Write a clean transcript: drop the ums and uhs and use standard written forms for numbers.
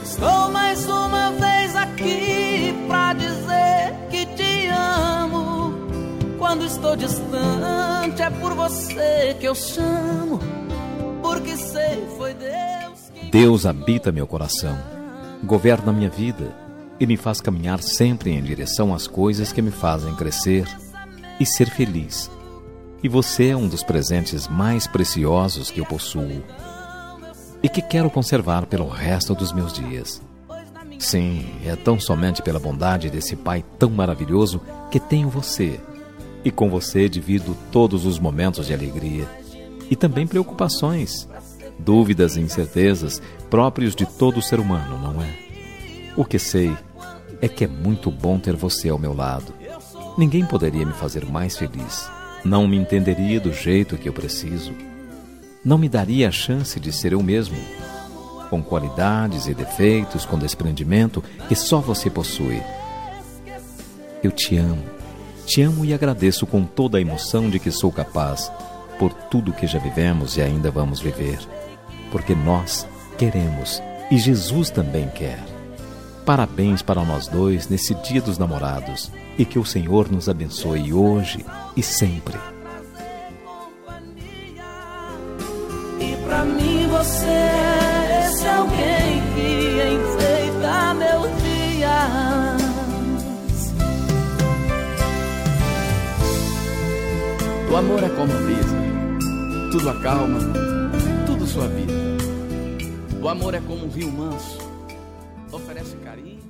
Estou mais uma vez aqui pra dizer que te amo. Quando estou distante é por você que eu chamo, porque sei foi Deus que... Deus habita meu coração, governa minha vida e me faz caminhar sempre em direção às coisas que me fazem crescer e ser feliz. E você é um dos presentes mais preciosos que eu possuo e que quero conservar pelo resto dos meus dias. Sim, é tão somente pela bondade desse Pai tão maravilhoso que tenho você. E com você divido todos os momentos de alegria e também preocupações, dúvidas e incertezas próprios de todo ser humano, não é? O que sei é que é muito bom ter você ao meu lado. Ninguém poderia me fazer mais feliz. Não me entenderia do jeito que eu preciso. Não me daria a chance de ser eu mesmo, com qualidades e defeitos, com desprendimento que só você possui. Eu te amo e agradeço com toda a emoção de que sou capaz por tudo que já vivemos e ainda vamos viver, porque nós queremos e Jesus também quer. Parabéns para nós dois nesse Dia dos Namorados e que o Senhor nos abençoe hoje e sempre. E pra mim você é esse alguém que enfeita meus dias. O amor é como brisa, tudo acalma, tudo suaviza. O amor é como um rio manso, oferece carinho.